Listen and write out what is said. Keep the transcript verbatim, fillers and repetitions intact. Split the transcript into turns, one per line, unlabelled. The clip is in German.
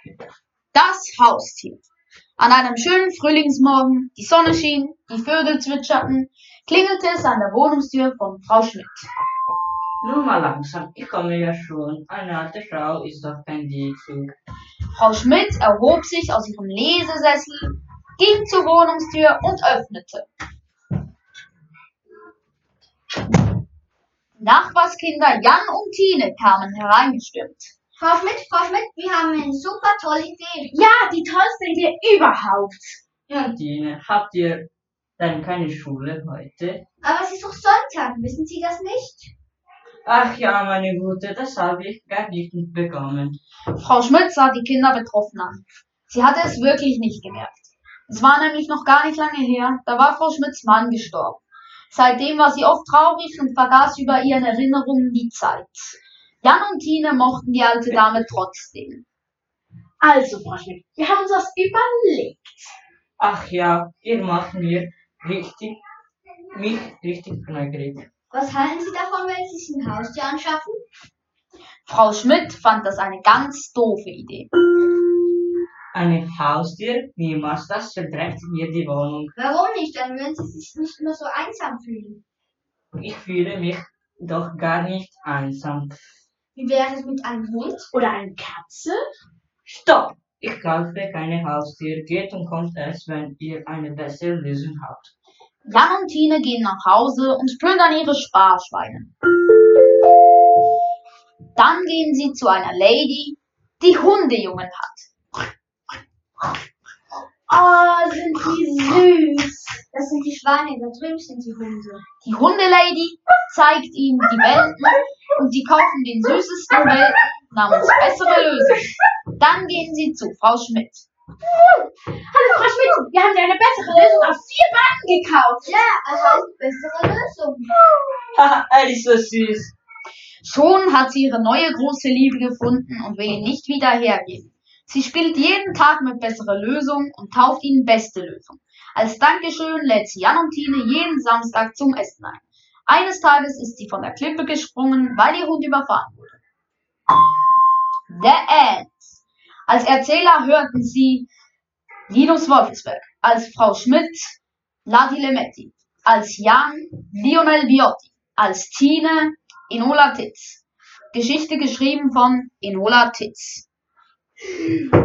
Das Haustier. An einem schönen Frühlingsmorgen, die Sonne schien, die Vögel zwitscherten, klingelte es an der Wohnungstür von Frau Schmidt.
Nun mal langsam, ich komme ja schon. Eine alte Frau ist doch kein Diebzug.
Frau Schmidt erhob sich aus ihrem Lesesessel, ging zur Wohnungstür und öffnete. Nachbarskinder Jan und Tine kamen hereingestürmt.
Frau Schmidt, Frau Schmidt, wir haben eine super tolle Idee.
Ja, die tollste Idee überhaupt.
Ja, Tine, habt ihr denn keine Schule heute?
Aber es ist doch Sonntag, wissen Sie das nicht?
Ach ja, meine Gute, das habe ich gar nicht mitbekommen.
Frau Schmidt sah die Kinder betroffen an. Sie hatte es wirklich nicht gemerkt. Es war nämlich noch gar nicht lange her, da war Frau Schmidts Mann gestorben. Seitdem war sie oft traurig und vergaß über ihren Erinnerungen die Zeit. Jan und Tine mochten die alte Dame trotzdem.
Also, Frau Schmidt, wir haben uns was überlegt.
Ach ja, ihr macht mir richtig, mich richtig neugierig.
Was halten Sie davon, wenn Sie sich ein Haustier anschaffen?
Frau Schmidt fand das eine ganz doofe Idee.
Ein Haustier? Niemals, das verdreckt mir die Wohnung.
Warum nicht? Dann würden Sie sich nicht mehr so einsam fühlen.
Ich fühle mich doch gar nicht einsam.
Wie wäre es mit einem Hund?
Oder eine Katze?
Stopp! Ich kaufe keine Haustiere. Geht und kommt erst, wenn ihr eine bessere Lösung habt.
Jan und Tine gehen nach Hause und plündern ihre Sparschweine. Dann gehen sie zu einer Lady, die Hundejungen hat.
Oh, sind die süß.
Das sind die Schweine, da drüben sind die Hunde.
Die Hundelady zeigt ihnen die Welpen und die kaufen den süßesten Welpen namens bessere Lösung. Dann gehen sie zu Frau Schmidt.
Hallo, Frau Schmidt, wir haben dir eine bessere Lösung auf vier Beinen gekauft.
Ja, es heißt bessere Lösung.
Haha, er ist so süß.
Schon hat sie ihre neue große Liebe gefunden und will ihn nicht wieder hergeben. Sie spielt jeden Tag mit bessere Lösung und tauft ihnen beste Lösung. Als Dankeschön lädt sie Jan und Tine jeden Samstag zum Essen ein. Eines Tages ist sie von der Klippe gesprungen, weil ihr Hund überfahren wurde. The End. Als Erzähler hörten sie Linus Wolfensberg, als Frau Schmidt Ladi Lemetti, als Jan Lionel Biotti, als Tine Enola Titz. Geschichte geschrieben von Enola Titz.